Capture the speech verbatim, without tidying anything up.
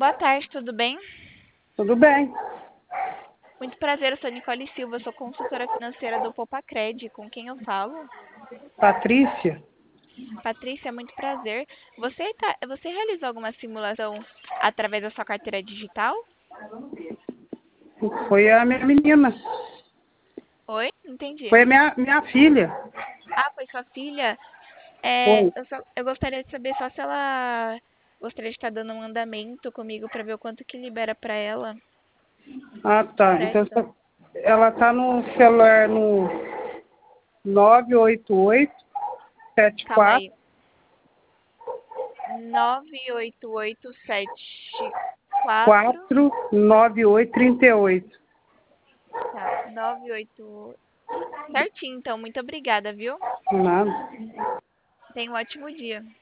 Boa tarde, tudo bem? Tudo bem. Muito prazer, eu sou Nicole Silva, sou consultora financeira do Poupa-Cred. Com quem eu falo? Patrícia? Patrícia, muito prazer. Você, tá, você realizou alguma simulação através da sua carteira digital? Foi a minha menina. Oi? Entendi. Foi a minha, minha filha. Ah, foi sua filha? É, Foi. eu, só- eu gostaria de saber só se ela gostaria de estar dando um andamento comigo para ver o quanto que libera para ela. Ah, tá. Então, Presta. essa- ela tá no celular no nove oito oito sete Calma quatro aí. nove oito oito sete quatro. quatro nove oito três oito. Tá, nove oito. Certinho, então. Muito obrigada, viu? Nada. Tenha um ótimo dia.